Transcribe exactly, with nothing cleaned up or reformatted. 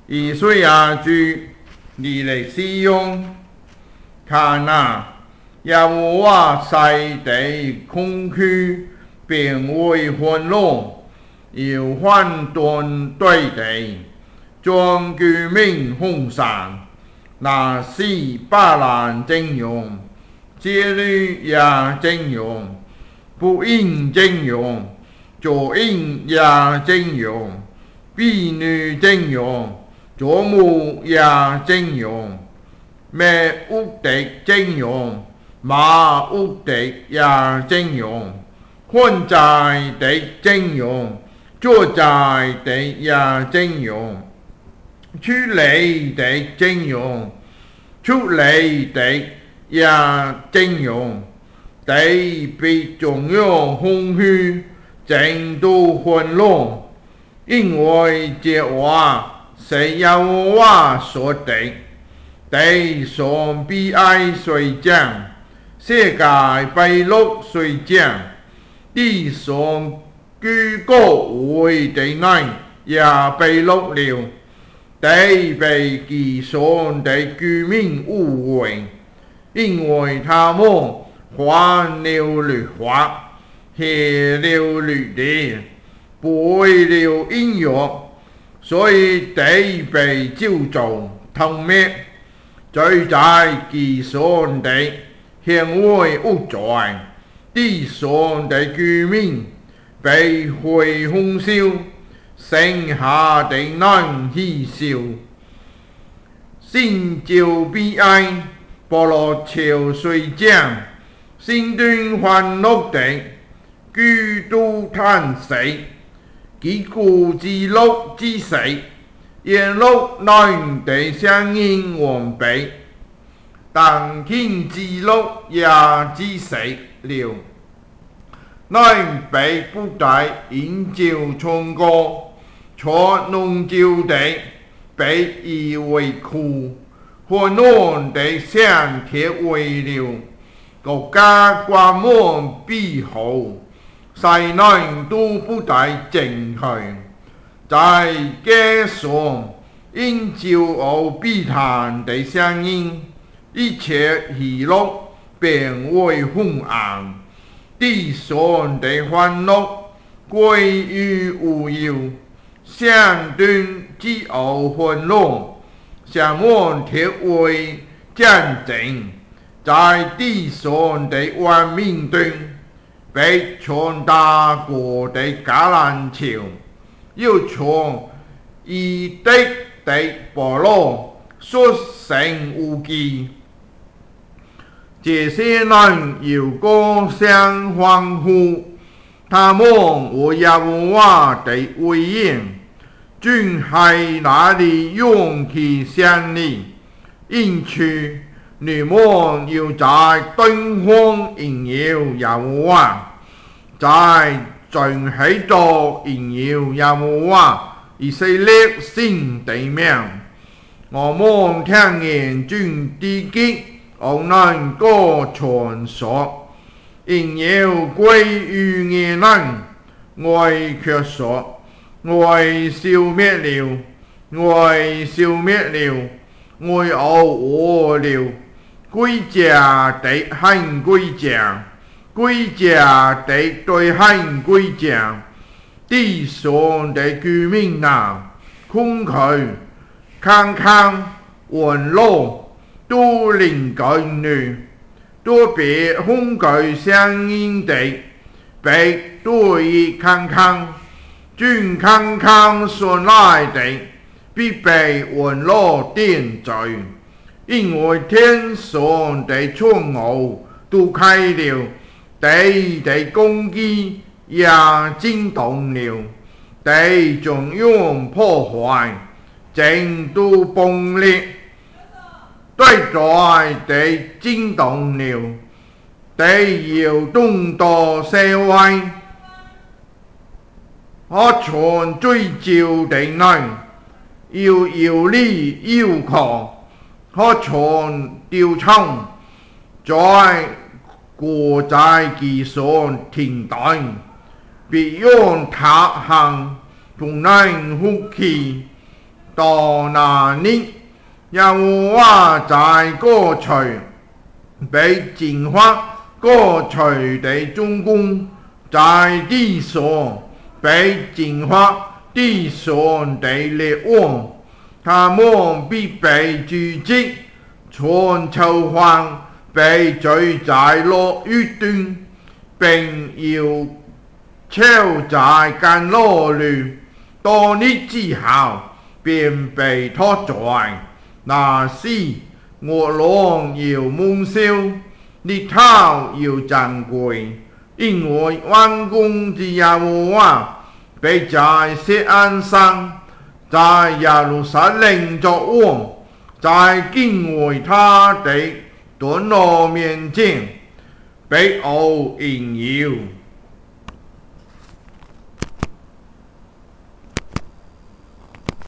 以賽亞書二嚟使用，看啊，耶和華使地空虛，變為混亂，要混沌對地，將居民轟散。那是巴蘭整容，這裏也整容，不應整容，左應也整容，婢女整容，左母也整容，馬屋的整容，馬屋的也整容，混在的整容，坐在的也整容，出嚟的整容，出嚟的也整容，地必中央空虛，整都混亂，因為這話是耶和華說的。地上悲哀雖降，世界悲樂雖降，地上居高位的人也悲樂了。地被其上的居民污穢，因為他們犯了律法，棄了律例，背了恩約，所以地被咒詛吞滅。罪在其上的顯為無罪，地上的居民被火焚燒，剩下的人嬉笑。心就悲哀，菠蘿潮雖降，心中歡樂的居都嘆息，擊鼓之樂之死，宴樂人的聲音完備，但聽之樂也之死了。人被不帶飲酒唱歌，坐濃酒的被以為苦，混亂的像鐵為了，國家關門閉口，世人都不帶進去，在街上因驕傲避談的聲音，一切喜樂變為昏暗，地上的歡樂歸於無有，相對之後混亂，像滿鐵為戰爭，在地上的萬民中，被全大國的橄欖球，又從以色的部落所剩無幾。這些人要歌聲歡呼，他們為耶和華的威嚴，盡喺那裡勇氣勝利。因此，你們要在東方榮耀耶和華，在眾喜中榮耀耶和華以色列新的名。我們聽見眾地極我能歌傳說，榮耀歸於義人，我卻說，我消滅了，我消滅了，我餓了，歸家的很歸家，歸家的對很歸家，地上的居民啊，空虛看看混亂，都靈感女，都別恐懼聲音的，被對看看，轉看看所來的，必被混亂點綴，因為天上的窗戶都開了，地的根基也震動了，地將要破壞，整都崩裂。對在地震動了，地要動盪四圍，可傳追照的人要搖力搖狂，可傳吊槍，在過在其上停頓，必用他行同人呼氣。 到那日，耶和華在過去被淨化，過去的眾工在地上被淨化，地上的列王，他們必被誅盡，全囚犯被聚在落雨中，並要囚在監牢裏，多日之後便被拖在。那時惡狼要蒙羞，日頭要珍貴，因為萬軍之耶和華必在錫安山，在耶路撒冷作王，在敬畏他的殿羅面前，必有榮耀。